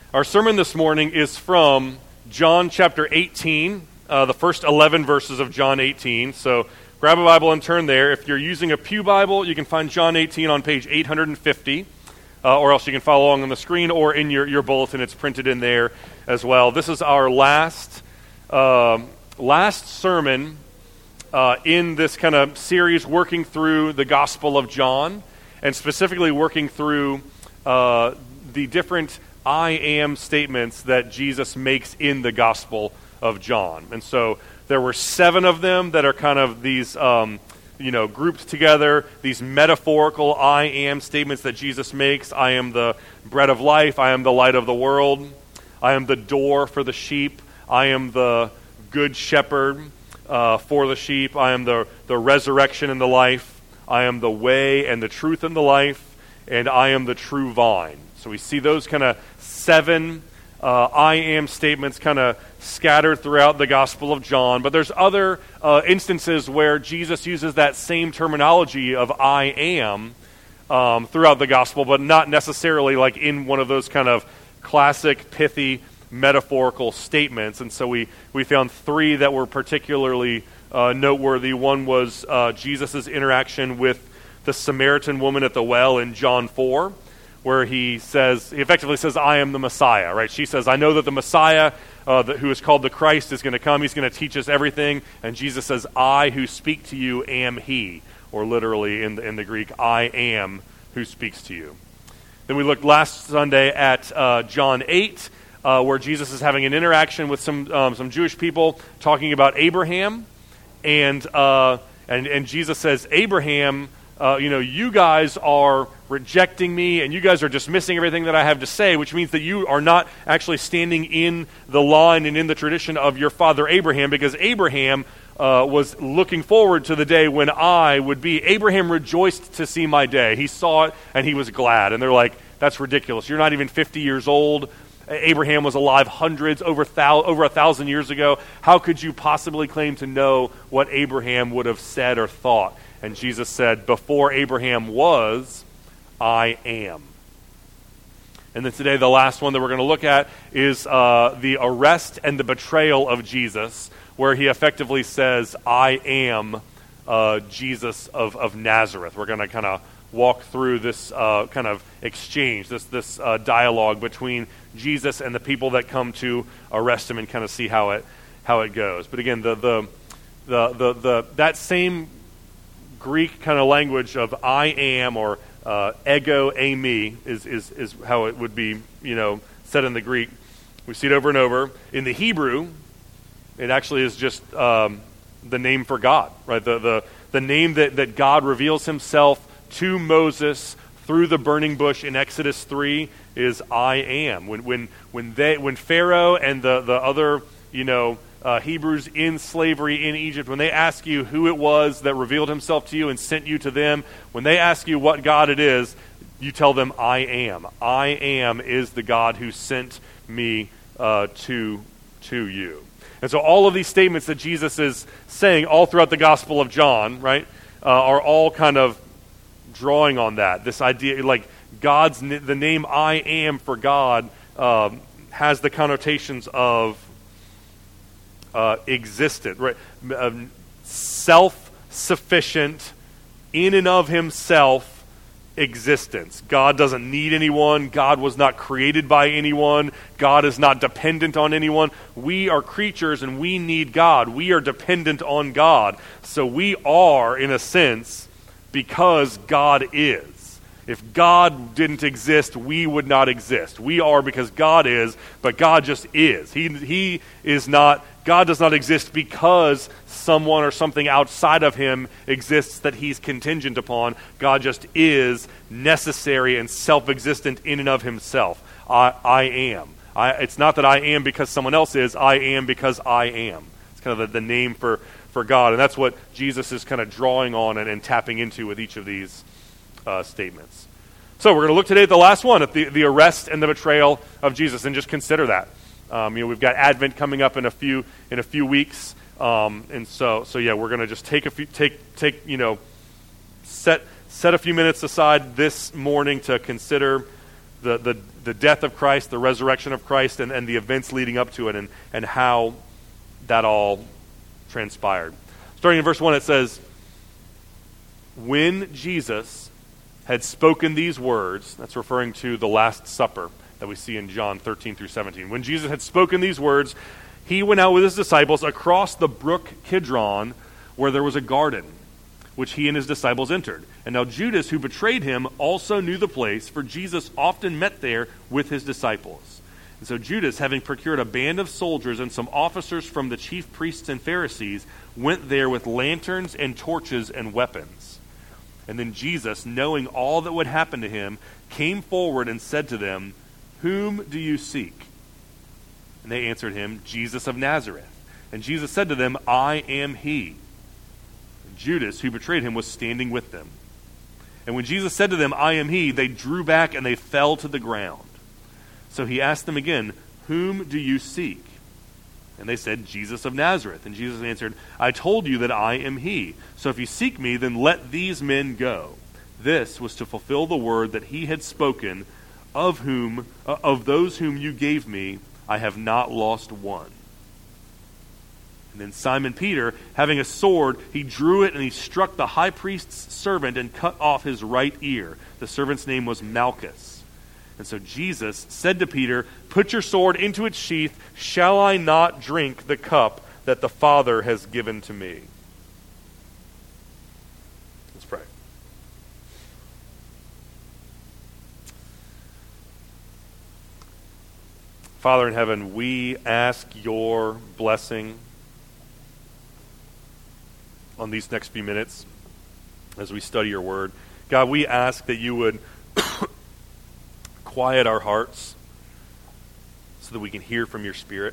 Our sermon this morning is from John chapter 18, the first 11 verses of John 18. So grab a Bible and turn there. If you're using a Pew Bible, you can find John 18 on page 850, or else you can follow along on the screen or in your bulletin. It's printed in there as well. This is our last sermon in this kind of series working through the Gospel of John, and specifically working through the different I am statements that Jesus makes in the Gospel of John. And so there were 7 of them that are kind of these, grouped together, these metaphorical I am statements that Jesus makes. I am the bread of life. I am the light of the world. I am the door for the sheep. I am the good shepherd for the sheep. I am the resurrection and the life. I am the way and the truth and the life. And I am the true vine. So we see those kind of 7 I am statements kind of scattered throughout the Gospel of John. But there's other instances where Jesus uses that same terminology of I am throughout the Gospel, but not necessarily like in one of those kind of classic, pithy, metaphorical statements. And so we found 3 that were particularly noteworthy. One was Jesus' interaction with the Samaritan woman at the well in John 4, where he effectively says, I am the Messiah, right? She says, I know that the Messiah, who is called the Christ, is going to come. He's going to teach us everything. And Jesus says, I who speak to you am he, or literally in the Greek, I am who speaks to you. Then we looked last Sunday at John 8, where Jesus is having an interaction with some Jewish people talking about Abraham. And Jesus says, Abraham, you guys are rejecting me, and you guys are dismissing everything that I have to say, which means that you are not actually standing in the line and in the tradition of your father Abraham, because Abraham was looking forward to the day when I would be. Abraham rejoiced to see my day. He saw it, and he was glad. And they're like, that's ridiculous. You're not even 50 years old. Abraham was alive hundreds, over 1,000 years ago. How could you possibly claim to know what Abraham would have said or thought? And Jesus said, before Abraham was, I am. And then today, the last one that we're going to look at is the arrest and the betrayal of Jesus, where he effectively says, I am Jesus of Nazareth. We're going to kind of walk through this kind of exchange, this dialogue between Jesus and the people that come to arrest him, and kind of see how it goes. But again, that same Greek kind of language of I am, or ego eimi is how it would be, said in the Greek. We see it over and over. In the Hebrew, it actually is just the name for God, right? The name that God reveals himself to Moses through the burning bush in Exodus 3 is I am. When Pharaoh and the other, Hebrews in slavery in Egypt, when they ask you who it was that revealed himself to you and sent you to them, when they ask you what God it is, you tell them, I am. I am is the God who sent me to you. And so all of these statements that Jesus is saying all throughout the Gospel of John, right, are all kind of drawing on that. This idea, like the name I am for God has the connotations of existent, right? Self-sufficient, in and of himself existence. God doesn't need anyone. God was not created by anyone. God is not dependent on anyone. We are creatures and we need God. We are dependent on God. So we are, in a sense, because God is. If God didn't exist, we would not exist. We are because God is, but God just is. He is not. God does not exist because someone or something outside of him exists that he's contingent upon. God just is necessary and self-existent in and of himself. I am. It's not that I am because someone else is. I am because I am. It's kind of the name for God. And that's what Jesus is kind of drawing on and tapping into with each of these statements. So we're going to look today at the last one, at the arrest and the betrayal of Jesus, and just consider that. We've got Advent coming up in a few weeks, and so we're going to just set a few minutes aside this morning to consider the death of Christ, the resurrection of Christ, and the events leading up to it, and how that all transpired. Starting in verse 1, it says, "When Jesus had spoken these words," that's referring to the Last Supper that we see in John 13 through 17. "When Jesus had spoken these words, he went out with his disciples across the brook Kidron, where there was a garden, which he and his disciples entered. And now Judas, who betrayed him, also knew the place, for Jesus often met there with his disciples. And so Judas, having procured a band of soldiers and some officers from the chief priests and Pharisees, went there with lanterns and torches and weapons. And then Jesus, knowing all that would happen to him, came forward and said to them, 'Whom do you seek?' And they answered him, 'Jesus of Nazareth.' And Jesus said to them, 'I am he.' And Judas, who betrayed him, was standing with them. And when Jesus said to them, 'I am he,' they drew back and they fell to the ground. So he asked them again, 'Whom do you seek?' And they said, 'Jesus of Nazareth.' And Jesus answered, 'I told you that I am he. So if you seek me, then let these men go.' This was to fulfill the word that he had spoken, of those whom you gave me, I have not lost one." And then Simon Peter, having a sword, he drew it and he struck the high priest's servant and cut off his right ear. The servant's name was Malchus. And so Jesus said to Peter, "Put your sword into its sheath. Shall I not drink the cup that the Father has given to me?" Let's pray. Father in heaven, we ask your blessing on these next few minutes as we study your word. God, we ask that you would quiet our hearts so that we can hear from your Spirit.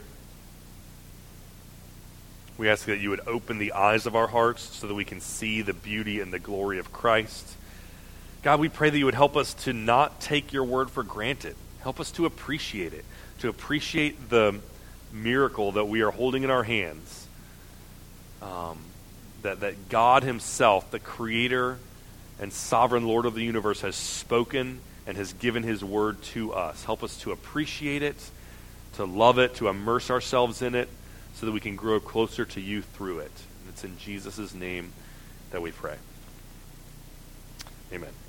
We ask that you would open the eyes of our hearts so that we can see the beauty and the glory of Christ. God, we pray that you would help us to not take your word for granted. Help us to appreciate it, to appreciate the miracle that we are holding in our hands. That God himself, the creator and sovereign Lord of the universe, has spoken and has given his word to us. Help us to appreciate it, to love it, to immerse ourselves in it, so that we can grow closer to you through it. And it's in Jesus' name that we pray. Amen.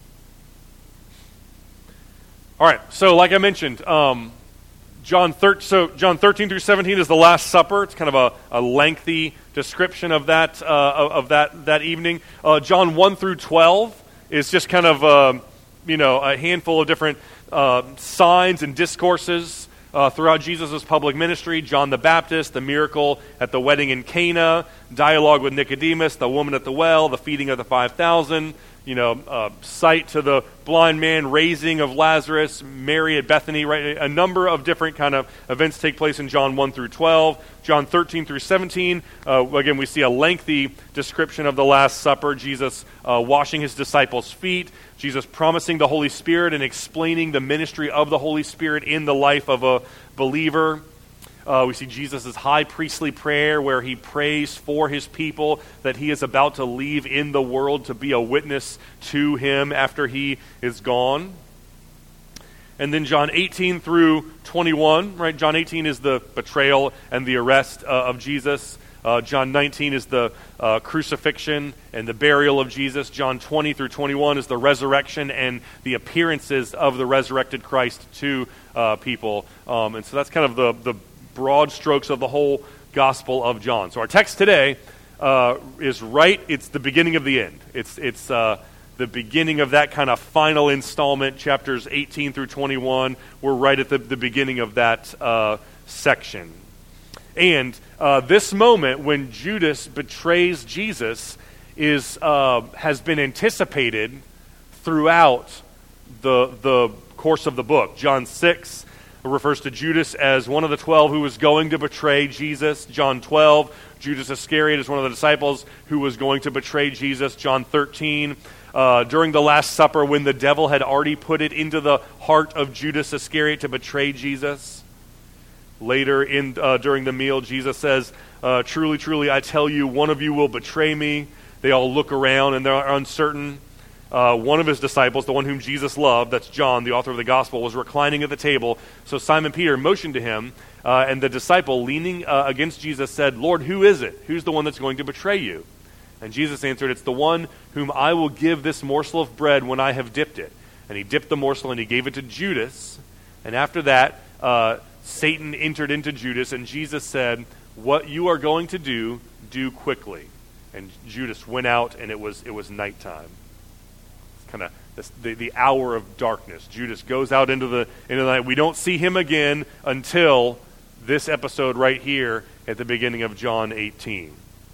All right, so like I mentioned, John 13 through 17 is the Last Supper. It's kind of a lengthy description of that evening. John 1 through 12 is just kind of a handful of different signs and discourses throughout Jesus' public ministry. John the Baptist, the miracle at the wedding in Cana, dialogue with Nicodemus, the woman at the well, the feeding of the 5,000. Sight to the blind man, raising of Lazarus, Mary at Bethany, right? A number of different kind of events take place in John 1 through 12. John 13 through 17, again, we see a lengthy description of the Last Supper, Jesus washing his disciples' feet, Jesus promising the Holy Spirit and explaining the ministry of the Holy Spirit in the life of a believer. We see Jesus' high priestly prayer where he prays for his people that he is about to leave in the world to be a witness to him after he is gone. And then John 18 through 21, right? John 18 is the betrayal and the arrest of Jesus. John 19 is the crucifixion and the burial of Jesus. John 20 through 21 is the resurrection and the appearances of the resurrected Christ to people. And so that's kind of the broad strokes of the whole Gospel of John. So our text today is it's the beginning of the end. It's the beginning of that kind of final installment, chapters 18 through 21. We're right at the beginning of that section. And this moment when Judas betrays Jesus has been anticipated throughout the course of the book. John 6 refers to Judas as one of the 12 who was going to betray Jesus. John 12, Judas Iscariot is one of the disciples who was going to betray Jesus. John 13, during the Last Supper, when the devil had already put it into the heart of Judas Iscariot to betray Jesus. Later during the meal, Jesus says, "Truly, truly, I tell you, one of you will betray me." They all look around and they're uncertain. one of his disciples, the one whom Jesus loved, that's John, the author of the gospel, was reclining at the table. So Simon Peter motioned to him, and the disciple, leaning against Jesus, said, "Lord, who is it? Who's the one that's going to betray you?" And Jesus answered, "It's the one whom I will give this morsel of bread when I have dipped it." And he dipped the morsel and he gave it to Judas. And after that, Satan entered into Judas, and Jesus said, "What you are going to do, do quickly." And Judas went out, and it was nighttime. It's kind of the hour of darkness. Judas goes out into the night. We don't see him again until this episode right here at the beginning of John 18.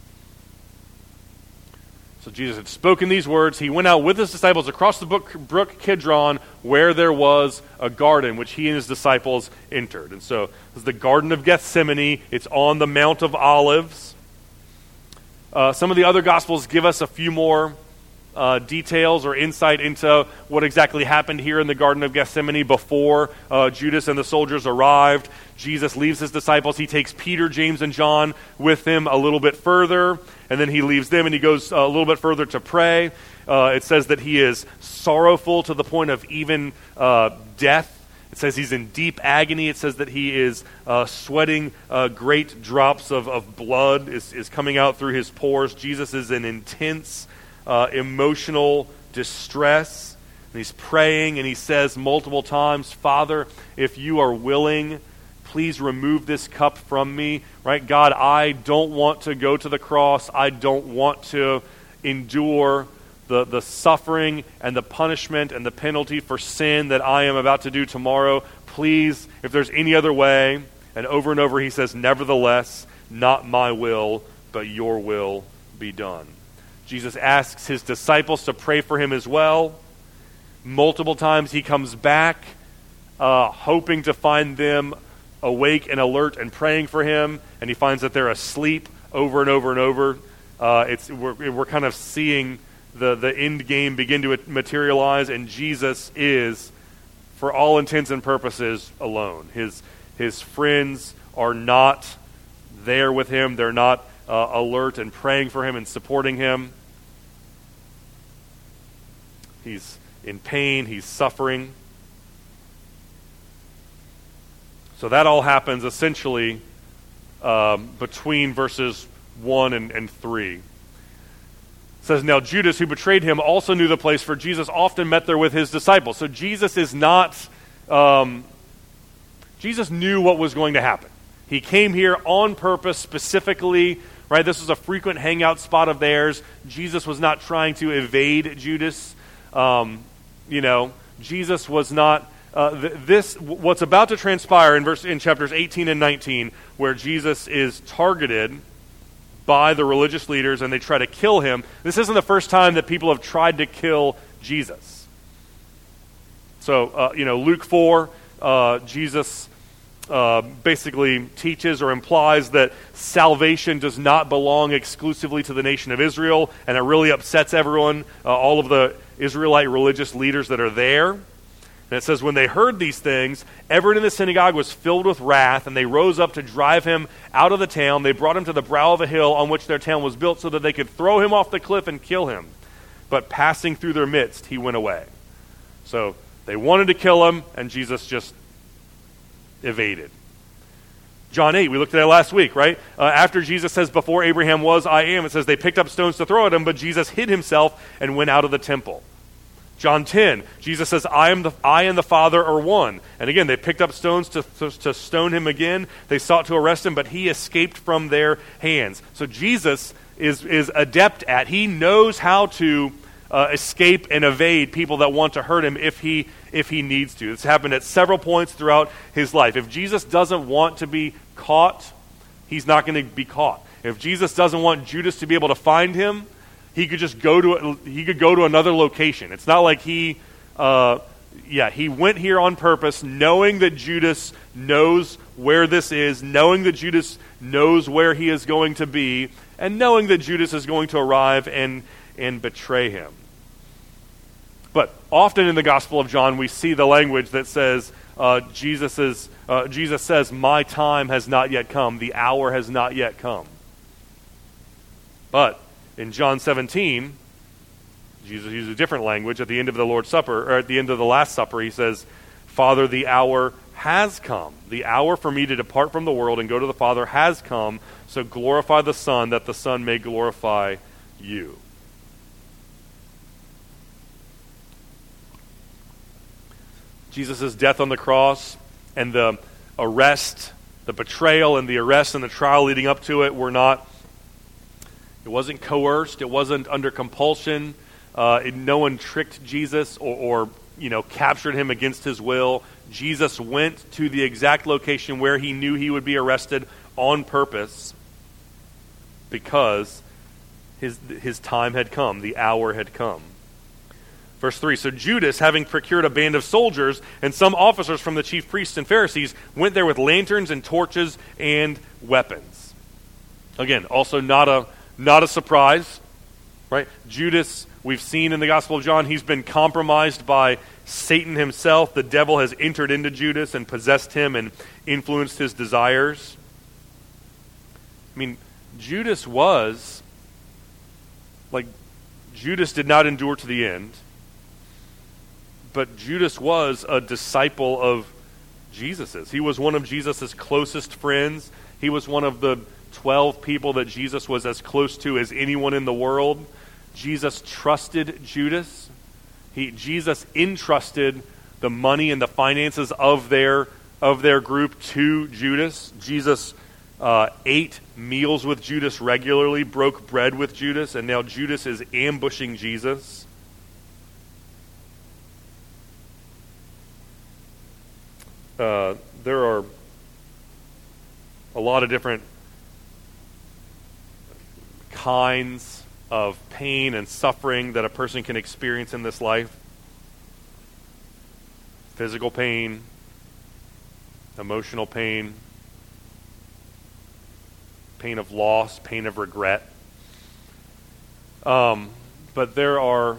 So Jesus had spoken these words. He went out with his disciples across the brook Kidron, where there was a garden, which he and his disciples entered. And so this is the Garden of Gethsemane. It's on the Mount of Olives. Some of the other Gospels give us a few more details or insight into what exactly happened here in the Garden of Gethsemane before Judas and the soldiers arrived. Jesus leaves his disciples. He takes Peter, James, and John with him a little bit further, and then he leaves them and he goes a little bit further to pray. It says that he is sorrowful to the point of even death. It says he's in deep agony. It says that he is sweating great drops of blood is coming out through his pores. Jesus is in intense emotional distress. And he's praying, and he says multiple times, "Father, if you are willing, please remove this cup from me." Right? God, I don't want to go to the cross. I don't want to endure the suffering and the punishment and the penalty for sin that I am about to do tomorrow. Please, if there's any other way. And over he says, "Nevertheless, not my will, but your will be done." Jesus asks his disciples to pray for him as well. Multiple times he comes back, hoping to find them awake and alert and praying for him, and he finds that they're asleep over and over and over. We're kind of seeing the end game begin to materialize, and Jesus is, for all intents and purposes, alone. His friends are not there with him. They're not alert and praying for him and supporting him. He's in pain. He's suffering. So that all happens essentially between verses 1 and 3. It says, "Now Judas, who betrayed him, also knew the place, for Jesus often met there with his disciples." So Jesus is not... Jesus knew what was going to happen. He came here on purpose specifically, right? This was a frequent hangout spot of theirs. Jesus was not trying to evade Judas. Jesus was not... what's about to transpire in chapters 18 and 19, where Jesus is targeted by the religious leaders and they try to kill him. This isn't the first time that people have tried to kill Jesus. So, Luke 4, Jesus basically teaches or implies that salvation does not belong exclusively to the nation of Israel, and it really upsets everyone, all of the Israelite religious leaders that are there. And it says, "When they heard these things, everyone in the synagogue was filled with wrath, and they rose up to drive him out of the town. They brought him to the brow of a hill on which their town was built, so that they could throw him off the cliff and kill him. But passing through their midst, he went away." So they wanted to kill him, and Jesus just evaded. John 8, we looked at that last week, right? After Jesus says, "Before Abraham was, I am," it says they picked up stones to throw at him, but Jesus hid himself and went out of the temple. John 10, Jesus says, I and the Father are one. And again, they picked up stones to stone him again. They sought to arrest him, but he escaped from their hands. So Jesus is adept at, he knows how to escape and evade people that want to hurt him if he needs to. This happened at several points throughout his life. If Jesus doesn't want to be caught, he's not going to be caught. If Jesus doesn't want Judas to be able to find him, he could just go to another location. It's not like he went here on purpose, knowing that Judas knows where this is, knowing that Judas knows where he is going to be, and knowing that Judas is going to arrive and betray him. But often in the Gospel of John, we see the language that says, Jesus says, "My time has not yet come, the hour has not yet come." But in John 17, Jesus uses a different language at the end of the Lord's Supper, or at the end of the Last Supper. He says, Father, the hour has come. The hour for me to depart from the world and go to the Father has come, so glorify the Son, that the Son may glorify you. Jesus' death on the cross and the arrest, the betrayal and the arrest and the trial leading up to it it wasn't coerced, it wasn't under compulsion, no one tricked Jesus or captured him against his will. Jesus went to the exact location where he knew he would be arrested on purpose because his time had come, the hour had come. Verse 3, so Judas, having procured a band of soldiers and some officers from the chief priests and Pharisees, went there with lanterns and torches and weapons. Again, also not a surprise, right? Judas, we've seen in the Gospel of John, he's been compromised by Satan himself. The devil has entered into Judas and possessed him and influenced his desires. I mean, Judas did not endure to the end. But Judas was a disciple of Jesus's. He was one of Jesus's closest friends. He was one of the 12 people that Jesus was as close to as anyone in the world. Jesus trusted Judas. Jesus entrusted the money and the finances of their group to Judas. Jesus ate meals with Judas regularly, broke bread with Judas, and now Judas is ambushing Jesus. There are a lot of different kinds of pain and suffering that a person can experience in this life. Physical pain, emotional pain, pain of loss, pain of regret. But there are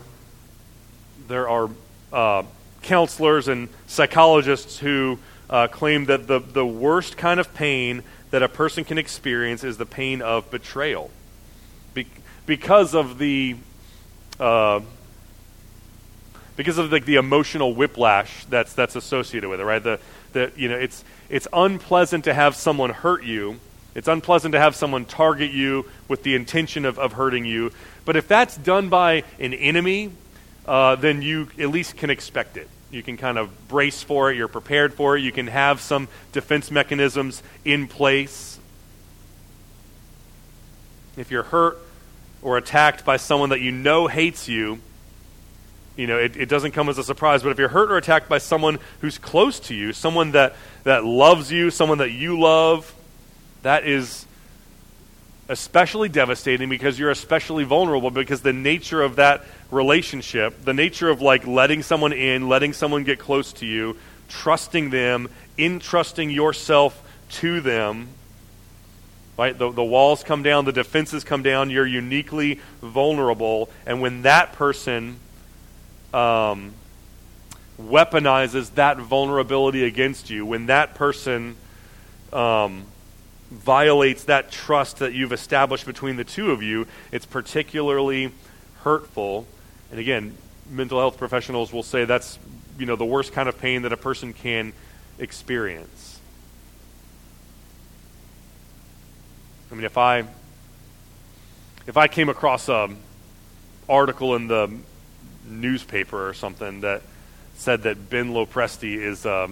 counselors and psychologists who claim that the worst kind of pain that a person can experience is the pain of betrayal, because of the emotional whiplash that's associated with it, right? It's unpleasant to have someone hurt you. It's unpleasant to have someone target you with the intention of hurting you. But if that's done by an enemy, then you at least can expect it. You can kind of brace for it. You're prepared for it. You can have some defense mechanisms in place. If you're hurt or attacked by someone that you know hates you, it doesn't come as a surprise. But if you're hurt or attacked by someone who's close to you, someone that loves you, someone that you love, that is especially devastating because you're especially vulnerable, because the nature of that relationship, the nature of letting someone in, letting someone get close to you, trusting them, entrusting yourself to them, right? The walls come down, the defenses come down, you're uniquely vulnerable, and when that person weaponizes that vulnerability against you, when that person violates that trust that you've established between the two of you, it's particularly hurtful. And again, mental health professionals will say that's the worst kind of pain that a person can experience. I mean, if I came across an article in the newspaper or something that said that Ben Lopresti is a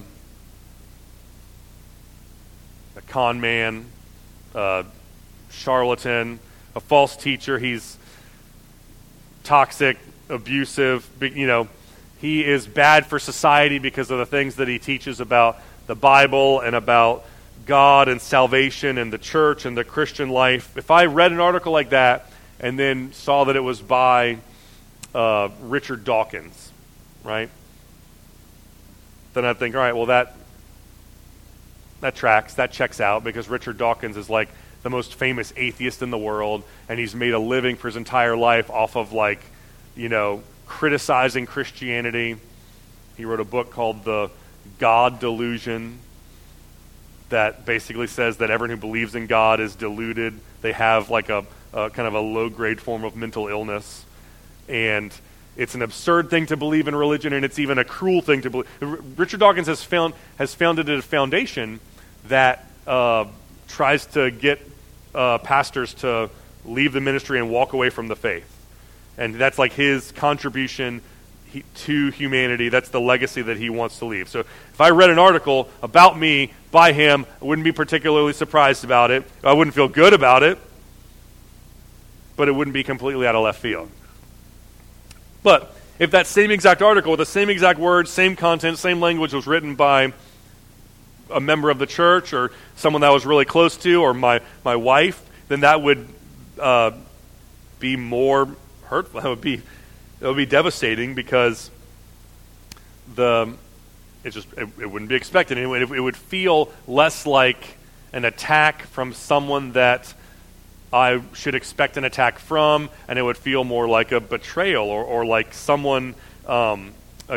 con man, a charlatan, a false teacher, he's toxic, abusive, he is bad for society because of the things that he teaches about the Bible and about God and salvation and the church and the Christian life. If I read an article like that and then saw that it was by Richard Dawkins, right? Then I'd think, all right, well that tracks, that checks out, because Richard Dawkins is the most famous atheist in the world, and he's made a living for his entire life off of criticizing Christianity. He wrote a book called The God Delusion that basically says that everyone who believes in God is deluded. They have a kind of a low-grade form of mental illness. And It's an absurd thing to believe in religion, and it's even a cruel thing to believe. Richard Dawkins has founded a foundation that tries to get pastors to leave the ministry and walk away from the faith. And that's like his contribution to humanity. That's the legacy that he wants to leave. So if I read an article about me by him, I wouldn't be particularly surprised about it. I wouldn't feel good about it, but it wouldn't be completely out of left field. But if that same exact article with the same exact words, same content, same language was written by a member of the church or someone that I was really close to or my wife, then that would be more hurtful. That would be devastating because it wouldn't be expected. It would feel less like an attack from someone that I should expect an attack from, and it would feel more like a betrayal or like someone, an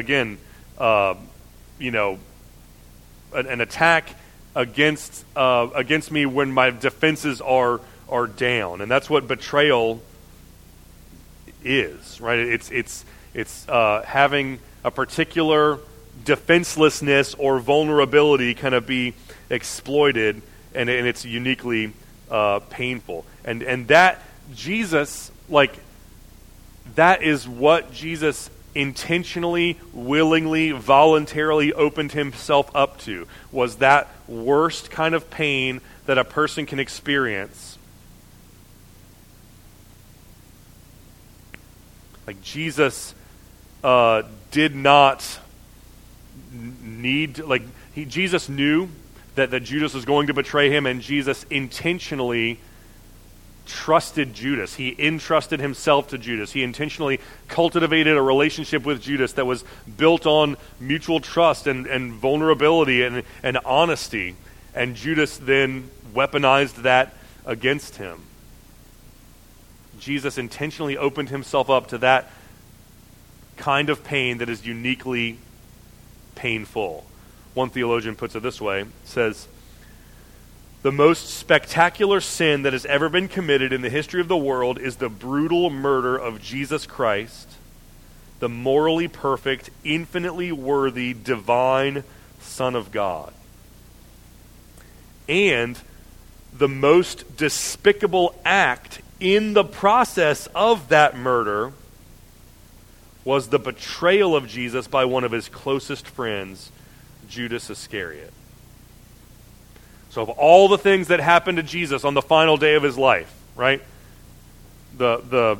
attack against me when my defenses are down, and that's what betrayal is, right? It's having a particular defenselessness or vulnerability kind of be exploited, and it's uniquely painful. And that Jesus, that is what Jesus intentionally, willingly, voluntarily opened himself up to, was that worst kind of pain that a person can experience. Like Jesus did not need, Jesus knew that Judas was going to betray him, and Jesus intentionally trusted Judas. He entrusted himself to Judas. He intentionally cultivated a relationship with Judas that was built on mutual trust and vulnerability and honesty. And Judas then weaponized that against him. Jesus intentionally opened himself up to that kind of pain that is uniquely painful. One theologian puts it this way, says, "The most spectacular sin that has ever been committed in the history of the world is the brutal murder of Jesus Christ, the morally perfect, infinitely worthy, divine Son of God. And the most despicable act in the process of that murder was the betrayal of Jesus by one of his closest friends, Judas Iscariot." So of all the things that happened to Jesus on the final day of his life, right? The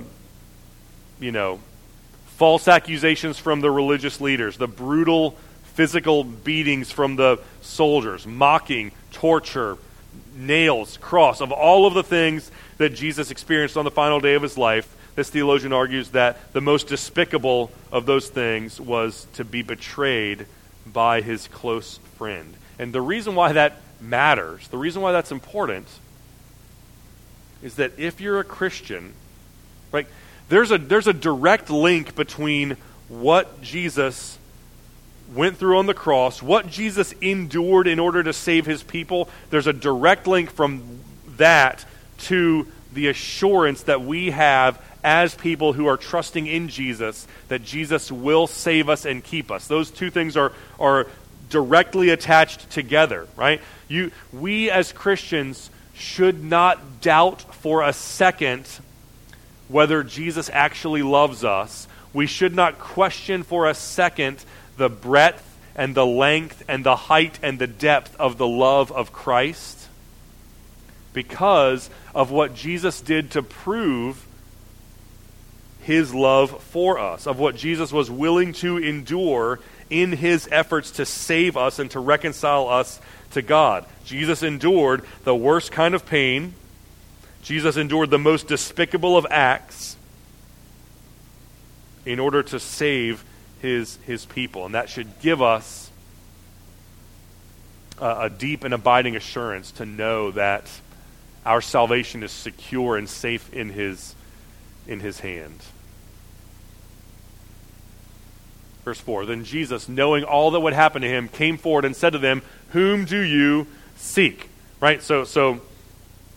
false accusations from the religious leaders, the brutal physical beatings from the soldiers, mocking, torture, nails, cross, of all of the things that Jesus experienced on the final day of his life, this theologian argues that the most despicable of those things was to be betrayed by his close friend. And the reason why that matters, the reason why that's important, is that if you're a Christian, right, there's a direct link between what Jesus went through on the cross, what Jesus endured in order to save his people. There's a direct link from that to the assurance that we have as people who are trusting in Jesus, that Jesus will save us and keep us. Those two things are directly attached together, right? We as Christians should not doubt for a second whether Jesus actually loves us. We should not question for a second the breadth and the length and the height and the depth of the love of Christ, because of what Jesus did to prove his love for us, of what Jesus was willing to endure in his efforts to save us and to reconcile us to God. Jesus endured the worst kind of pain. Jesus endured the most despicable of acts in order to save his people. And that should give us a deep and abiding assurance to know that our salvation is secure and safe in his hand. Verse 4, "Then Jesus, knowing all that would happen to him, came forward and said to them, 'Whom do you seek?'" Right? So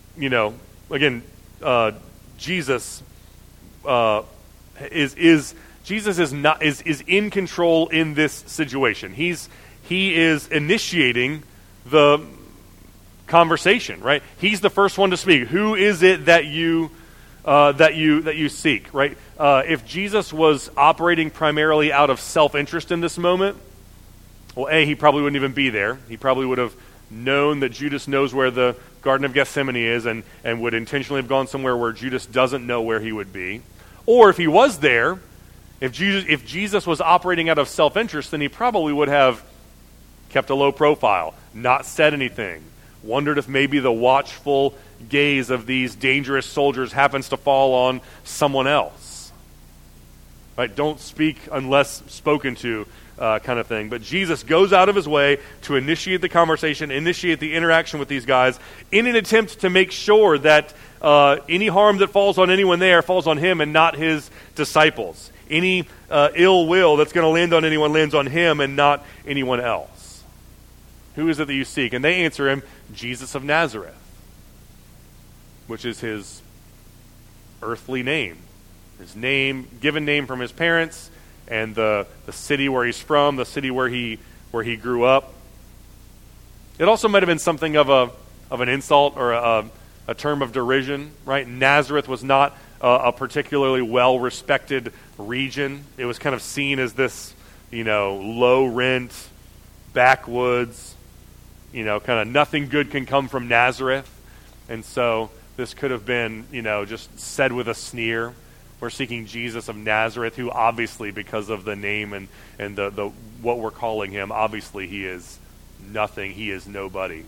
again, Jesus is Jesus is in control in this situation. He is initiating the conversation, right? He's the first one to speak. Who is it that you seek, right? If Jesus was operating primarily out of self-interest in this moment, well, he probably wouldn't even be there. He probably would have known that Judas knows where the Garden of Gethsemane is and would intentionally have gone somewhere where Judas doesn't know where he would be. Or if he was there, if Jesus was operating out of self-interest, then he probably would have kept a low profile, not said anything, wondered if maybe the watchful gaze of these dangerous soldiers happens to fall on someone else. Right? Don't speak unless spoken to, kind of thing. But Jesus goes out of his way to initiate the conversation, initiate the interaction with these guys in an attempt to make sure that any harm that falls on anyone there falls on him and not his disciples. Any ill will that's going to land on anyone lands on him and not anyone else. Who is it that you seek? And they answer him, Jesus of Nazareth, which is his earthly name. His name, given name from his parents, and the city where he's from, the city where he grew up. It also might have been something of an insult or a term of derision, right? Nazareth was not a particularly well-respected region. It was kind of seen as this, low-rent, backwoods, kind of nothing good can come from Nazareth. And so this could have been, just said with a sneer. We're seeking Jesus of Nazareth, who obviously, because of the name and the what we're calling him, obviously he is nothing. He is nobody.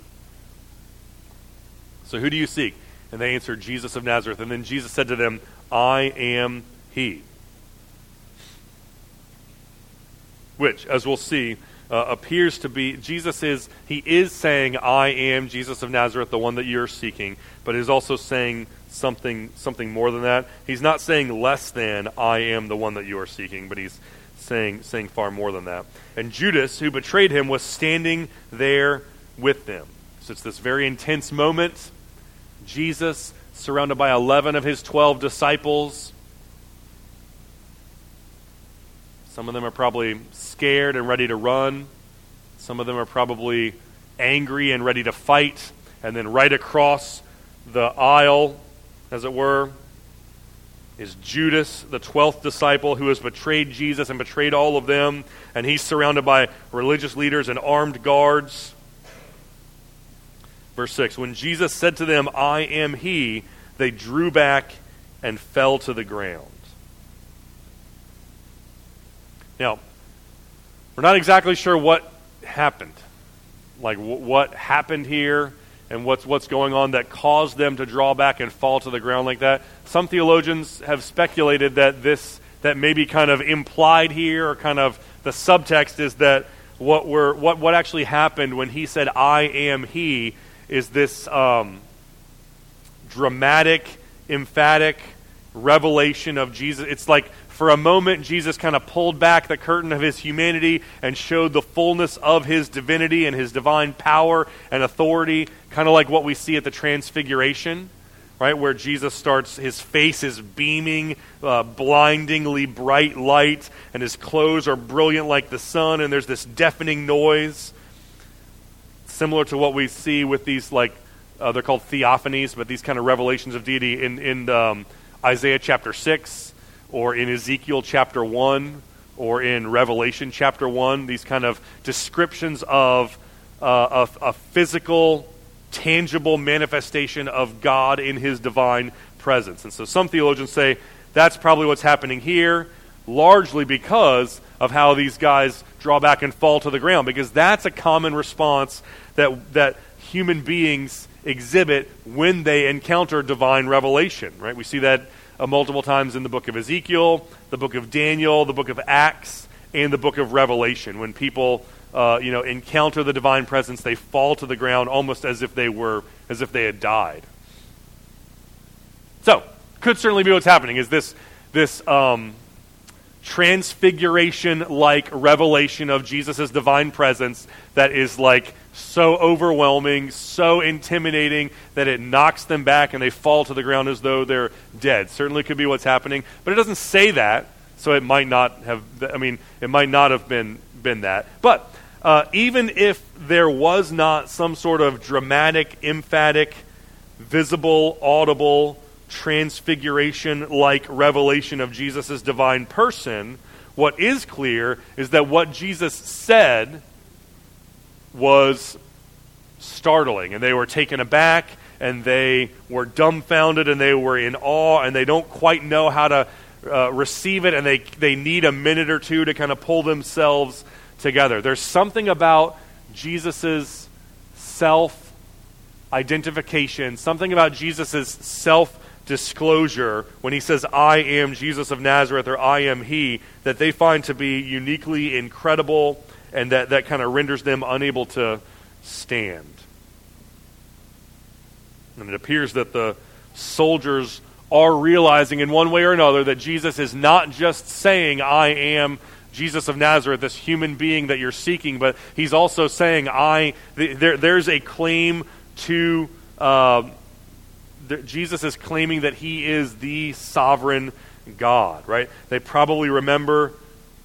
So who do you seek? And they answered, Jesus of Nazareth. And then Jesus said to them, I am he. Which, as we'll see, appears to be, he is saying, I am Jesus of Nazareth, the one that you're seeking, but he's also saying something more than that. He's not saying less than, I am the one that you are seeking, but he's saying far more than that. And Judas, who betrayed him, was standing there with them. So it's this very intense moment. Jesus, surrounded by 11 of his 12 disciples. Some of them are probably scared and ready to run. Some of them are probably angry and ready to fight. And then right across the aisle, as it were, is Judas, the 12th disciple, who has betrayed Jesus and betrayed all of them. And he's surrounded by religious leaders and armed guards. Verse 6, when Jesus said to them, I am he, they drew back and fell to the ground. Now, we're not exactly sure what happened. Like, what happened here and what's going on that caused them to draw back and fall to the ground like that. Some theologians have speculated that maybe kind of implied here, or kind of the subtext is that what actually happened when he said, I am he, is this dramatic, emphatic revelation of Jesus. It's like, for a moment, Jesus kind of pulled back the curtain of his humanity and showed the fullness of his divinity and his divine power and authority, kind of like what we see at the Transfiguration, right, where Jesus starts, his face is beaming, blindingly bright light, and his clothes are brilliant like the sun, and there's this deafening noise, similar to what we see with these, they're called theophanies, but these kind of revelations of deity in Isaiah chapter 6, or in Ezekiel chapter 1, or in Revelation chapter 1, these kind of descriptions of a physical, tangible manifestation of God in his divine presence. And so some theologians say that's probably what's happening here, largely because of how these guys draw back and fall to the ground, because that's a common response that human beings exhibit when they encounter divine revelation, right? We see that multiple times in the book of Ezekiel, the book of Daniel, the book of Acts, and the book of Revelation. When people, encounter the divine presence, they fall to the ground almost as if they had died. So, could certainly be what's happening. Is this transfiguration-like revelation of Jesus' divine presence that is so overwhelming, so intimidating that it knocks them back and they fall to the ground as though they're dead. Certainly could be what's happening, but it doesn't say that. So it might not have, it might not have been that. But even if there was not some sort of dramatic, emphatic, visible, audible transfiguration-like revelation of Jesus' divine person, what is clear is that what Jesus said was startling, and they were taken aback, and they were dumbfounded, and they were in awe, and they don't quite know how to receive it, and they need a minute or two to kind of pull themselves together. There's something about Jesus' self-identification, something about Jesus' self-disclosure when he says, I am Jesus of Nazareth, or I am he, that they find to be uniquely incredible, and that kind of renders them unable to stand. And it appears that the soldiers are realizing in one way or another that Jesus is not just saying, I am Jesus of Nazareth, this human being that you're seeking, but he's also saying, there's a claim to, Jesus is claiming that he is the sovereign God, right? They probably remember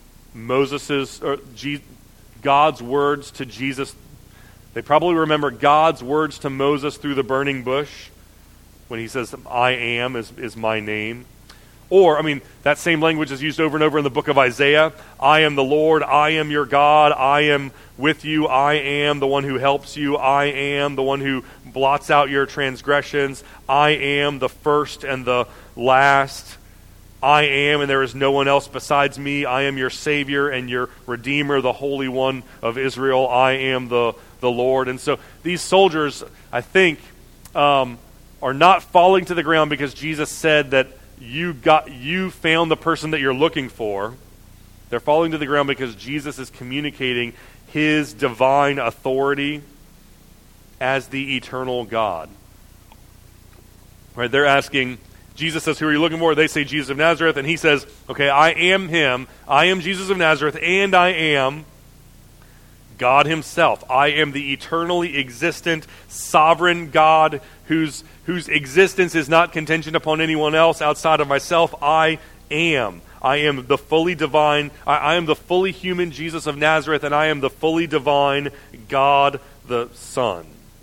God's words to Jesus. They probably remember God's words to Moses through the burning bush when he says, I am is my name. Or, that same language is used over and over in the book of Isaiah. I am the Lord, I am your God, I am with you, I am the one who helps you, I am the one who blots out your transgressions, I am the first and the last, I am and there is no one else besides me, I am your Savior and your Redeemer, the Holy One of Israel, I am the Lord. And so these soldiers, I think, are not falling to the ground because Jesus said that you found the person that you're looking for. They're falling to the ground because Jesus is communicating his divine authority as the eternal God. Right? They're asking, Jesus says, who are you looking for? They say Jesus of Nazareth, and he says, okay, I am him. I am Jesus of Nazareth, and I am God himself. I am the eternally existent, sovereign God whose existence is not contingent upon anyone else outside of myself. I am. I am the fully divine, I am the fully human Jesus of Nazareth, and I am the fully divine God the Son.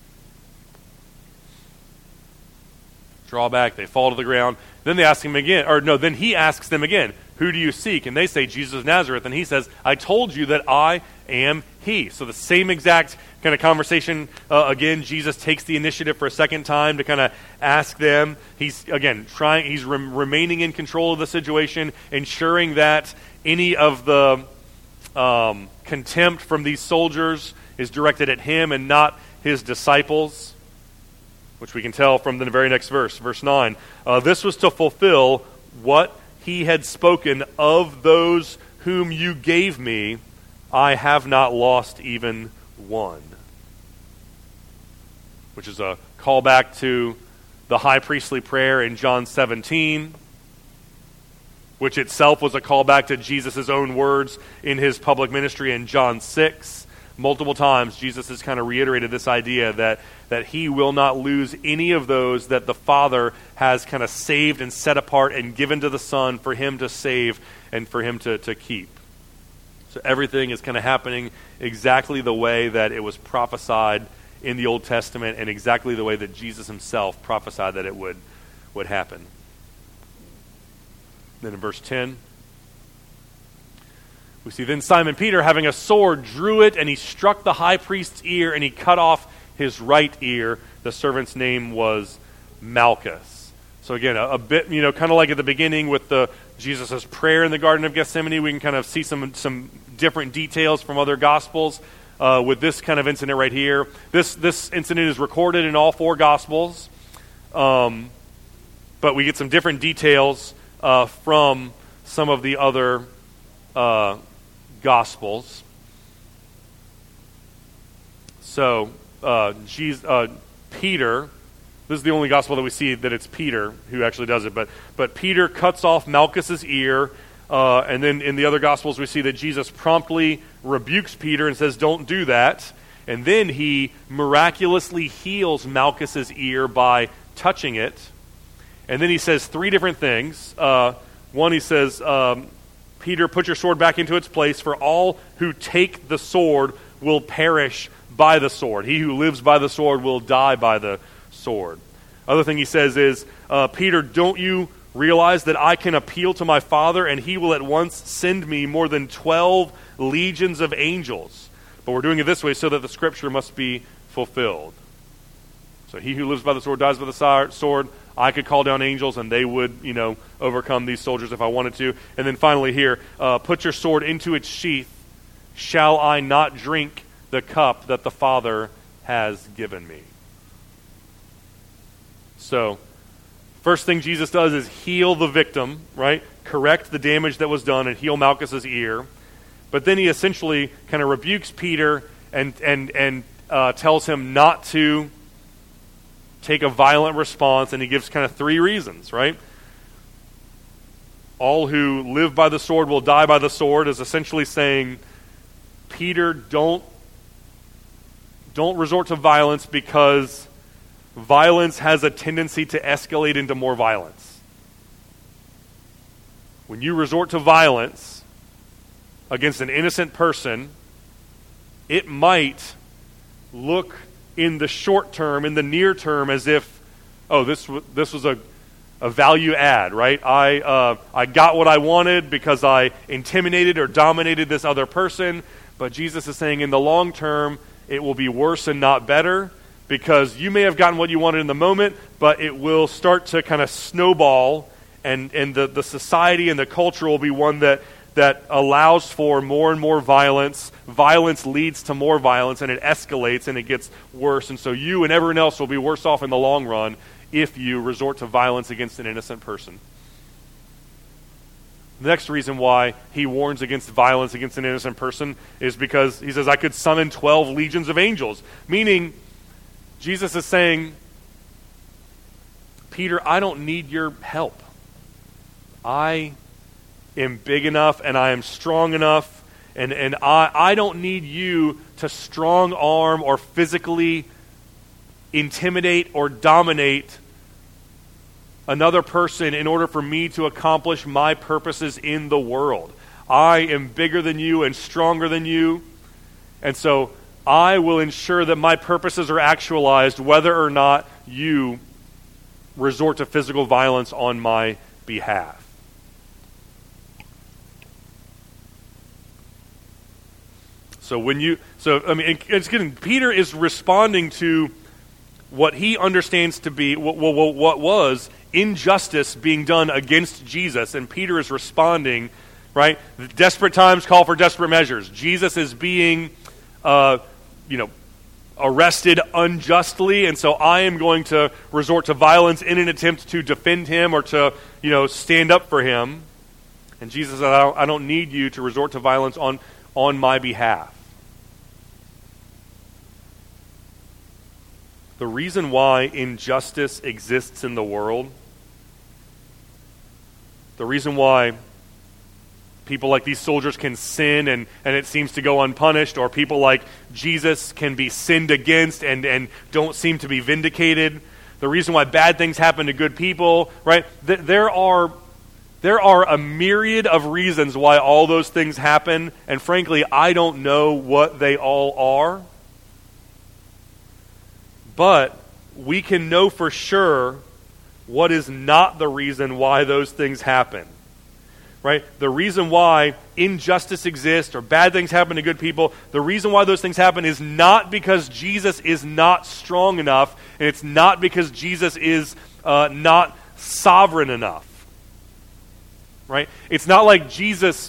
Draw back, they fall to the ground. Then they ask him again, then he asks them again, who do you seek? And they say, Jesus of Nazareth. And he says, I told you that I am he. So the same exact kind of conversation. Again, Jesus takes the initiative for a second time to kind of ask them. He's, again, remaining in control of the situation, ensuring that any of the contempt from these soldiers is directed at him and not his disciples, which we can tell from the very next verse, verse 9. This was to fulfill what he had spoken, of those whom you gave me, I have not lost even one. Which is a callback to the high priestly prayer in John 17, which itself was a callback to Jesus' own words in his public ministry in John 6. Multiple times, Jesus has kind of reiterated this idea that he will not lose any of those that the Father has kind of saved and set apart and given to the Son for him to save and for him to keep. So everything is kind of happening exactly the way that it was prophesied in the Old Testament and exactly the way that Jesus himself prophesied that it would happen. Then in verse 10, we see, then Simon Peter, having a sword, drew it, and he struck the high priest's ear, and he cut off his right ear. The servant's name was Malchus. So again, a bit, kind of like at the beginning with Jesus' prayer in the Garden of Gethsemane, we can kind of see some different details from other Gospels. With this kind of incident right here, this incident is recorded in all four Gospels, but we get some different details from some of the other Gospels. So, Peter, this is the only Gospel that we see that it's Peter who actually does it, but Peter cuts off Malchus's ear, and then in the other Gospels we see that Jesus promptly rebukes Peter and says, don't do that, and then he miraculously heals Malchus's ear by touching it, and then he says three different things. One, he says, Peter, put your sword back into its place, for all who take the sword will perish by the sword. He who lives by the sword will die by the sword. Other thing he says is, Peter, don't you realize that I can appeal to my Father and he will at once send me more than 12 legions of angels? But we're doing it this way so that the scripture must be fulfilled. So he who lives by the sword dies by the sword. I could call down angels and they would, overcome these soldiers if I wanted to. And then finally here, put your sword into its sheath. Shall I not drink the cup that the Father has given me? So, first thing Jesus does is heal the victim, right? Correct the damage that was done and heal Malchus's ear. But then he essentially kind of rebukes Peter and tells him not to take a violent response, and he gives kind of three reasons, right? All who live by the sword will die by the sword is essentially saying, Peter, don't resort to violence because violence has a tendency to escalate into more violence. When you resort to violence against an innocent person, it might look in the short term, in the near term, as if, this was a value add, right? I got what I wanted because I intimidated or dominated this other person. But Jesus is saying in the long term, it will be worse and not better, because you may have gotten what you wanted in the moment, but it will start to kind of snowball, and the society and the culture will be one that allows for more and more violence. Violence leads to more violence, and it escalates, and it gets worse. And so you and everyone else will be worse off in the long run if you resort to violence against an innocent person. The next reason why he warns against violence against an innocent person is because he says, I could summon 12 legions of angels. Meaning, Jesus is saying, Peter, I don't need your help. I am big enough and I am strong enough, and I don't need you to strong arm or physically intimidate or dominate another person in order for me to accomplish my purposes in the world. I am bigger than you and stronger than you, and so I will ensure that my purposes are actualized whether or not you resort to physical violence on my behalf. Peter is responding to what he understands to be what was injustice being done against Jesus, and Peter is responding, right? Desperate times call for desperate measures. Jesus is being, arrested unjustly, and so I am going to resort to violence in an attempt to defend him or to, stand up for him. And Jesus says, I don't need you to resort to violence on my behalf. The reason why injustice exists in the world, the reason why people like these soldiers can sin and it seems to go unpunished, or people like Jesus can be sinned against and don't seem to be vindicated, the reason why bad things happen to good people, right? There are a myriad of reasons why all those things happen, and frankly, I don't know what they all are. But we can know for sure what is not the reason why those things happen, right? The reason why injustice exists or bad things happen to good people, the reason why those things happen is not because Jesus is not strong enough, and it's not because Jesus is not sovereign enough, right? It's not like Jesus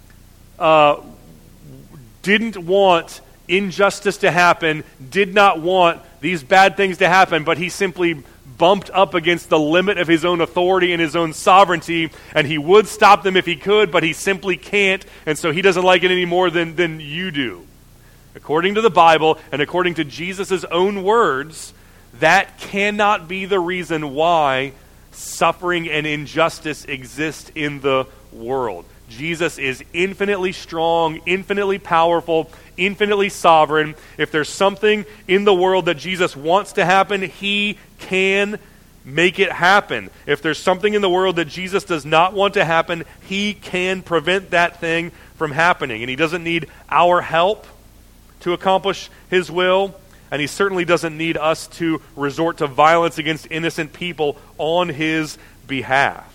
didn't want injustice to happen, did not want these bad things to happen, but he simply bumped up against the limit of his own authority and his own sovereignty, and he would stop them if he could, but he simply can't, and so he doesn't like it any more than you do. According to the Bible, and according to Jesus' own words, that cannot be the reason why suffering and injustice exist in the world. Jesus is infinitely strong, infinitely powerful, infinitely sovereign. If there's something in the world that Jesus wants to happen, he can make it happen. If there's something in the world that Jesus does not want to happen, he can prevent that thing from happening. And he doesn't need our help to accomplish his will, and he certainly doesn't need us to resort to violence against innocent people on his behalf.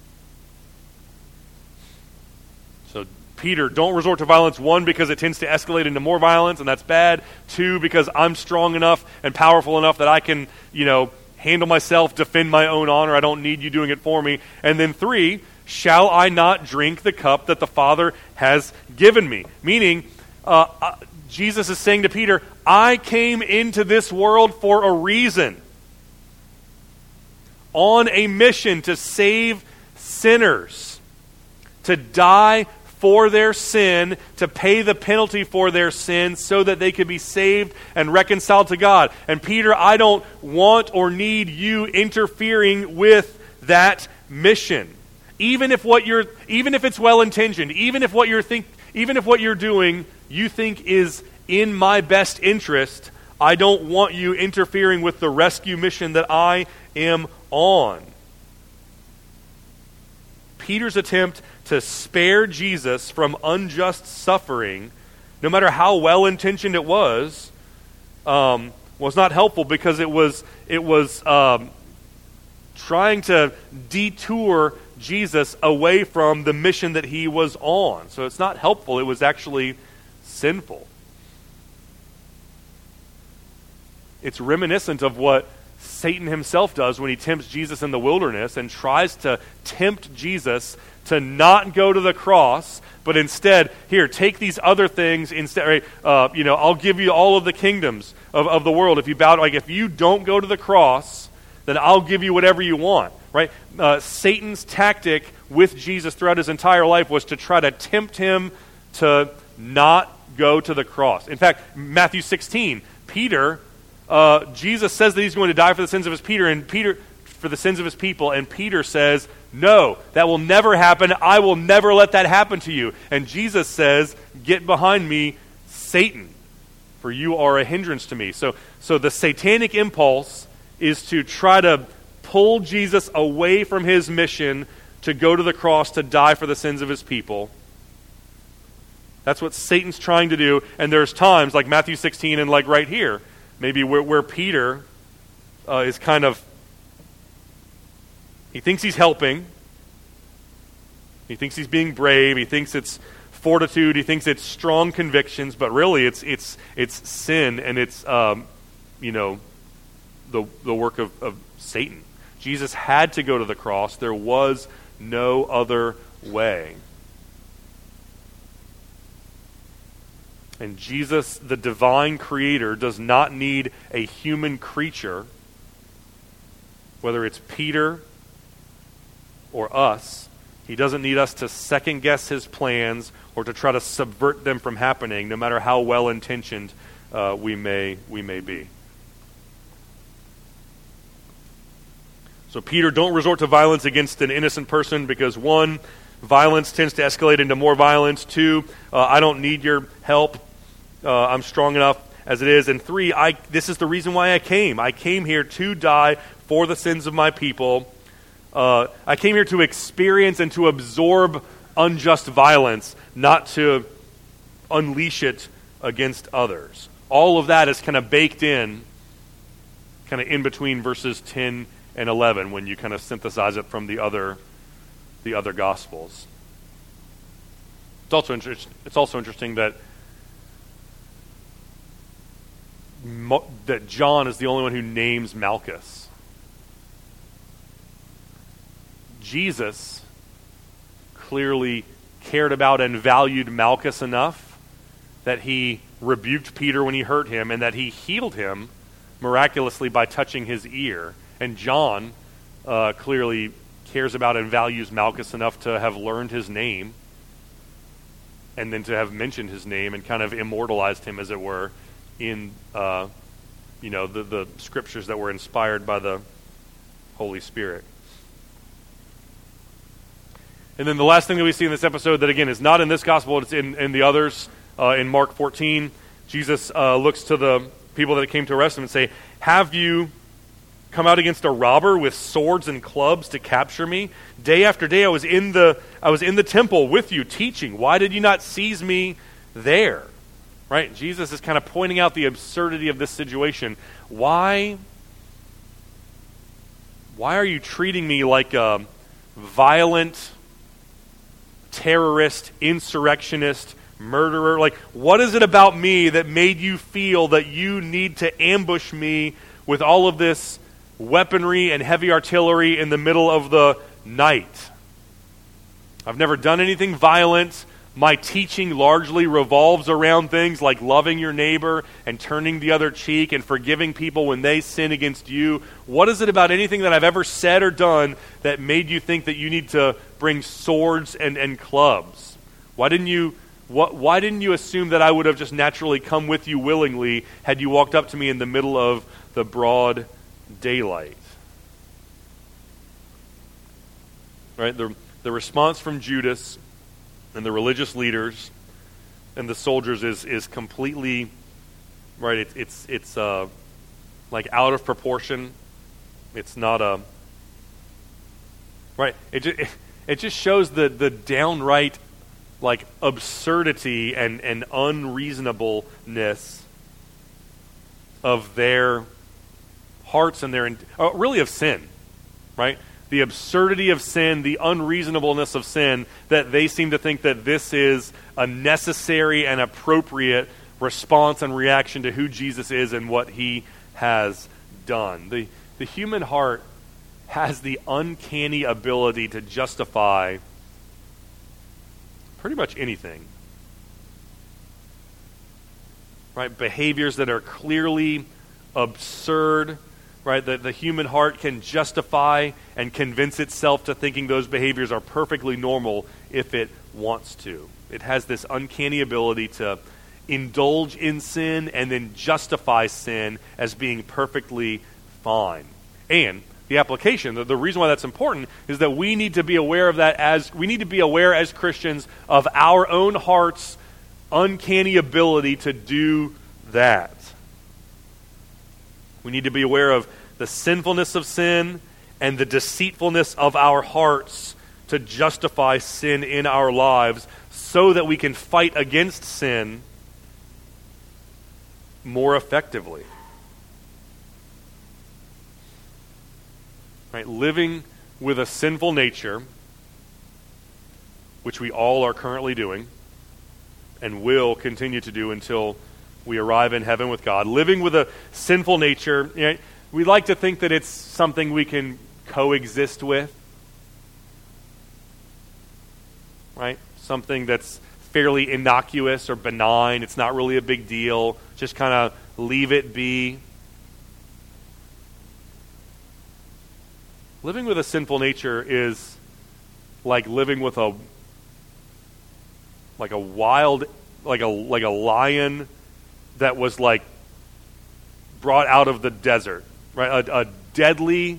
So Peter, don't resort to violence, one, because it tends to escalate into more violence, and that's bad. Two, because I'm strong enough and powerful enough that I can, handle myself, defend my own honor. I don't need you doing it for me. And then three, shall I not drink the cup that the Father has given me? Meaning, Jesus is saying to Peter, I came into this world for a reason. On a mission to save sinners. To die for their sin, to pay the penalty for their sin so that they could be saved and reconciled to God. And Peter, I don't want or need you interfering with that mission. Even if it's well-intentioned, even if what you're doing you think is in my best interest, I don't want you interfering with the rescue mission that I am on. Peter's attempt to spare Jesus from unjust suffering, no matter how well-intentioned it was not helpful, because it was trying to detour Jesus away from the mission that he was on. So it's not helpful. It was actually sinful. It's reminiscent of what Satan himself does when he tempts Jesus in the wilderness and tries to tempt Jesus to not go to the cross, but instead, here, take these other things instead. Right? I'll give you all of the kingdoms of the world if you bow. If you don't go to the cross, then I'll give you whatever you want. Right? Satan's tactic with Jesus throughout his entire life was to try to tempt him to not go to the cross. In fact, Matthew 16, Peter. Jesus says that he's going to die for the sins of his people, and Peter says, no, that will never happen. I will never let that happen to you. And Jesus says, get behind me, Satan, for you are a hindrance to me. So the satanic impulse is to try to pull Jesus away from his mission to go to the cross to die for the sins of his people. That's what Satan's trying to do, and there's times like Matthew 16 and like right here, maybe where Peter is kind of, he thinks he's helping. He thinks he's being brave. He thinks it's fortitude. He thinks it's strong convictions. But really, it's sin, and it's the work of Satan. Jesus had to go to the cross. There was no other way. And Jesus, the divine creator, does not need a human creature, whether it's Peter or us. He doesn't need us to second guess his plans or to try to subvert them from happening, no matter how well-intentioned we may be. So Peter, don't resort to violence against an innocent person, because one, violence tends to escalate into more violence. Two, I don't need your help. I'm strong enough as it is. And three, this is the reason why I came. I came here to die for the sins of my people. I came here to experience and to absorb unjust violence, not to unleash it against others. All of that is kind of baked in, kind of in between verses 10 and 11 when you kind of synthesize it from the other Gospels. It's also interesting that John is the only one who names Malchus. Jesus clearly cared about and valued Malchus enough that he rebuked Peter when he hurt him, and that he healed him miraculously by touching his ear. And John clearly cares about and values Malchus enough to have learned his name, and then to have mentioned his name and kind of immortalized him, as it were, in the scriptures that were inspired by the Holy Spirit. And then the last thing that we see in this episode, that again is not in this gospel, it's in the others. In Mark 14, Jesus looks to the people that came to arrest him and say, "Have you come out against a robber with swords and clubs to capture me? Day after day I was in the temple with you teaching. Why did you not seize me there?" Right? Jesus is kind of pointing out the absurdity of this situation. Why are you treating me like a violent terrorist, insurrectionist, murderer? Like, what is it about me that made you feel that you need to ambush me with all of this weaponry and heavy artillery in the middle of the night? I've never done anything violent. My teaching largely revolves around things like loving your neighbor and turning the other cheek and forgiving people when they sin against you. What is it about anything that I've ever said or done that made you think that you need to bring swords and clubs? Why didn't you assume that I would have just naturally come with you willingly had you walked up to me in the middle of the broad daylight? Right? The response from Judas and the religious leaders and the soldiers is completely, right, it's like out of proportion. It's not a, right, it just shows the downright, like, absurdity and unreasonableness of their hearts and their, really of sin, right? The absurdity of sin, the unreasonableness of sin, that they seem to think that this is a necessary and appropriate response and reaction to who Jesus is and what he has done. The human heart has the uncanny ability to justify pretty much anything. Right? Behaviors that are clearly absurd. Right, the human heart can justify and convince itself to thinking those behaviors are perfectly normal if it wants to. It has this uncanny ability to indulge in sin and then justify sin as being perfectly fine. And the application, the reason why that's important is that we need to be aware of that we need to be aware as Christians of our own heart's uncanny ability to do that. We need to be aware of the sinfulness of sin and the deceitfulness of our hearts to justify sin in our lives so that we can fight against sin more effectively. Right? Living with a sinful nature, which we all are currently doing and will continue to do until we arrive in heaven with God. Living with a sinful nature, you know, we like to think that it's something we can coexist with, right? Something that's fairly innocuous or benign. It's not really a big deal. Just kind of leave it be. Living with a sinful nature is like living with a wild, like a lion that was like brought out of the desert, right? A deadly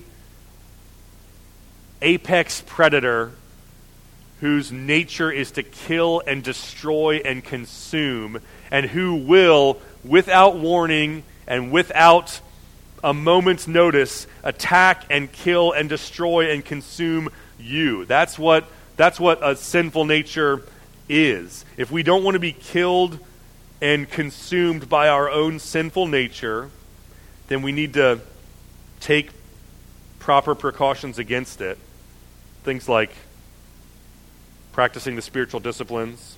apex predator whose nature is to kill and destroy and consume, and who will, without warning and without a moment's notice, attack and kill and destroy and consume you. That's what a sinful nature is. If we don't want to be killed and consumed by our own sinful nature, then we need to take proper precautions against it. Things like practicing the spiritual disciplines,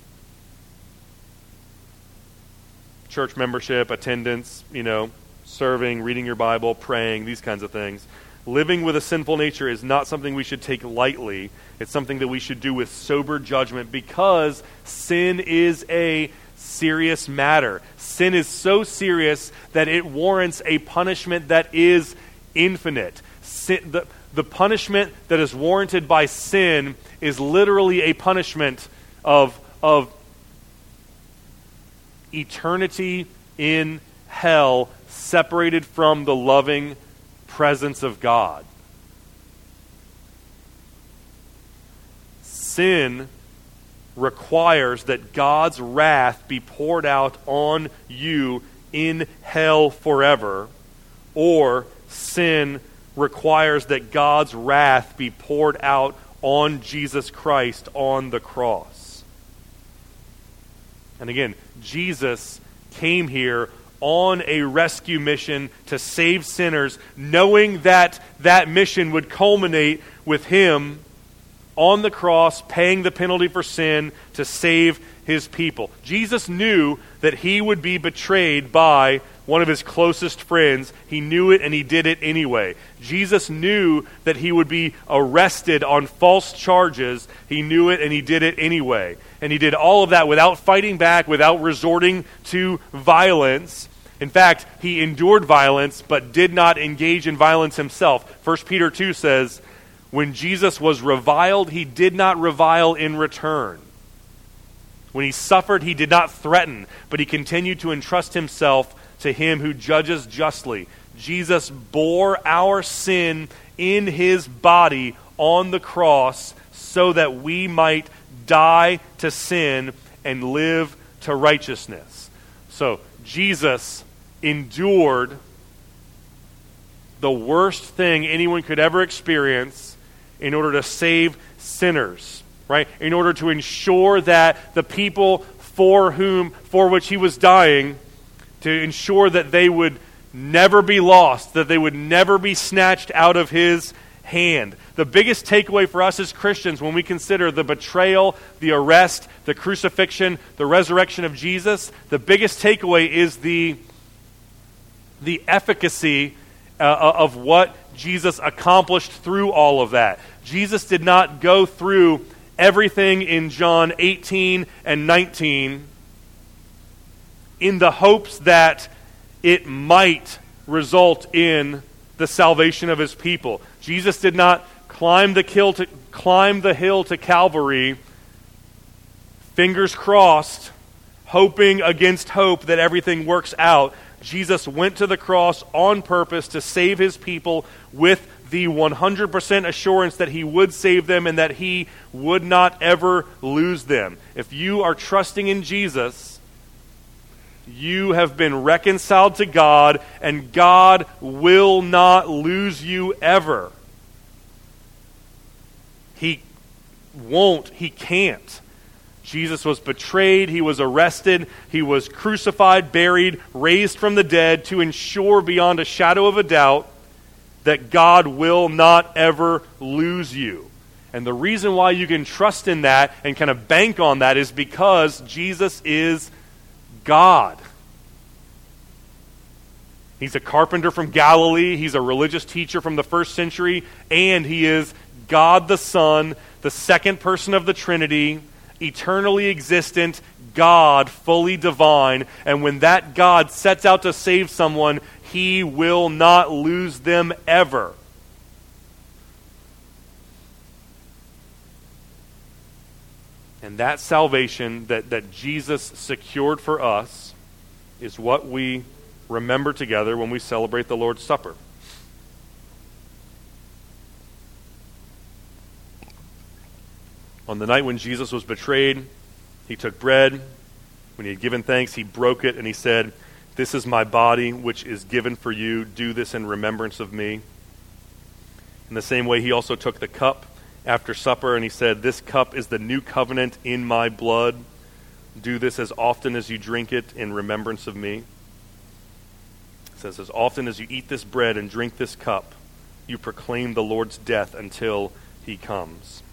church membership, attendance, serving, reading your Bible, praying, these kinds of things. Living with a sinful nature is not something we should take lightly. It's something that we should do with sober judgment, because sin is a serious matter. Sin is so serious that it warrants a punishment that is infinite. The punishment that is warranted by sin is literally a punishment of eternity in hell, separated from the loving presence of God. Sin requires that God's wrath be poured out on you in hell forever, or sin requires that God's wrath be poured out on Jesus Christ on the cross. And again, Jesus came here on a rescue mission to save sinners, knowing that that mission would culminate with him on the cross, paying the penalty for sin to save his people. Jesus knew that he would be betrayed by one of his closest friends. He knew it, and he did it anyway. Jesus knew that he would be arrested on false charges. He knew it, and he did it anyway. And he did all of that without fighting back, without resorting to violence. In fact, he endured violence, but did not engage in violence himself. 1 Peter 2 says, when Jesus was reviled, he did not revile in return. When he suffered, he did not threaten, but he continued to entrust himself to him who judges justly. Jesus bore our sin in his body on the cross so that we might die to sin and live to righteousness. So Jesus endured the worst thing anyone could ever experience in order to save sinners, right? In order to ensure that the people for which he was dying, to ensure that they would never be lost, that they would never be snatched out of his hand. The biggest takeaway for us as Christians when we consider the betrayal, the arrest, the crucifixion, the resurrection of Jesus, the biggest takeaway is the efficacy of what Jesus accomplished through all of that. Jesus did not go through everything in John 18 and 19 in the hopes that it might result in the salvation of his people. Jesus did not climb the hill to Calvary, fingers crossed, hoping against hope that everything works out. Jesus went to the cross on purpose to save his people with the 100% assurance that he would save them and that he would not ever lose them. If you are trusting in Jesus, you have been reconciled to God, and God will not lose you ever. He won't. He can't. Jesus was betrayed, he was arrested, he was crucified, buried, raised from the dead to ensure beyond a shadow of a doubt that God will not ever lose you. And the reason why you can trust in that and kind of bank on that is because Jesus is God. He's a carpenter from Galilee, he's a religious teacher from the first century, and he is God the Son, the second person of the Trinity, eternally existent, God, fully divine. And when that God sets out to save someone, he will not lose them ever. And that salvation that Jesus secured for us is what we remember together when we celebrate the Lord's Supper. On the night when Jesus was betrayed, he took bread. When he had given thanks, he broke it, and he said, "This is my body, which is given for you. Do this in remembrance of me." In the same way, he also took the cup after supper, and he said, "This cup is the new covenant in my blood. Do this as often as you drink it in remembrance of me." It says, "As often as you eat this bread and drink this cup, you proclaim the Lord's death until he comes."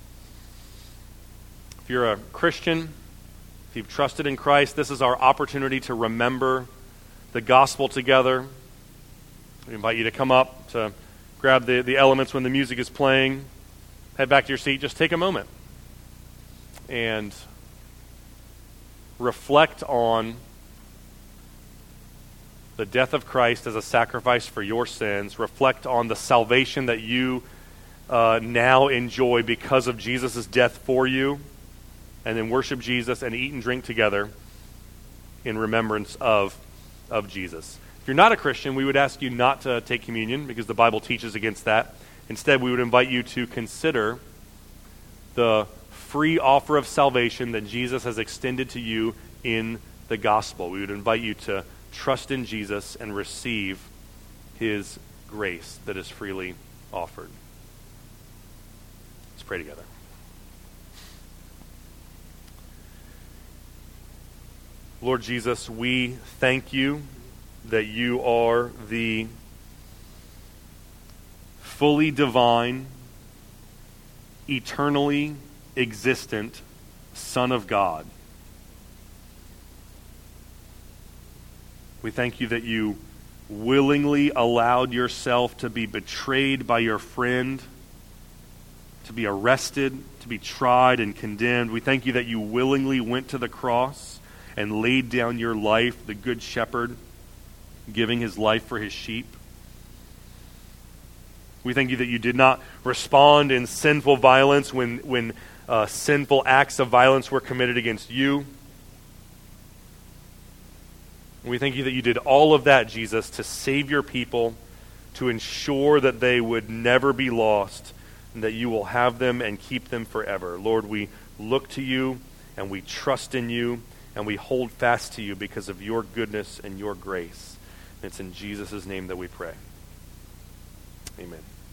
If you're a Christian, if you've trusted in Christ, this is our opportunity to remember the gospel together. We invite you to come up, to grab the elements when the music is playing. Head back to your seat. Just take a moment and reflect on the death of Christ as a sacrifice for your sins. Reflect on the salvation that you now enjoy because of Jesus' death for you. And then worship Jesus and eat and drink together in remembrance of Jesus. If you're not a Christian, we would ask you not to take communion because the Bible teaches against that. Instead, we would invite you to consider the free offer of salvation that Jesus has extended to you in the gospel. We would invite you to trust in Jesus and receive his grace that is freely offered. Let's pray together. Lord Jesus, we thank you that you are the fully divine, eternally existent Son of God. We thank you that you willingly allowed yourself to be betrayed by your friend, to be arrested, to be tried and condemned. We thank you that you willingly went to the cross and laid down your life, the good shepherd, giving his life for his sheep. We thank you that you did not respond in sinful violence when sinful acts of violence were committed against you. We thank you that you did all of that, Jesus, to save your people, to ensure that they would never be lost, and that you will have them and keep them forever. Lord, we look to you, and we trust in you, and we hold fast to you because of your goodness and your grace. And it's in Jesus' name that we pray. Amen.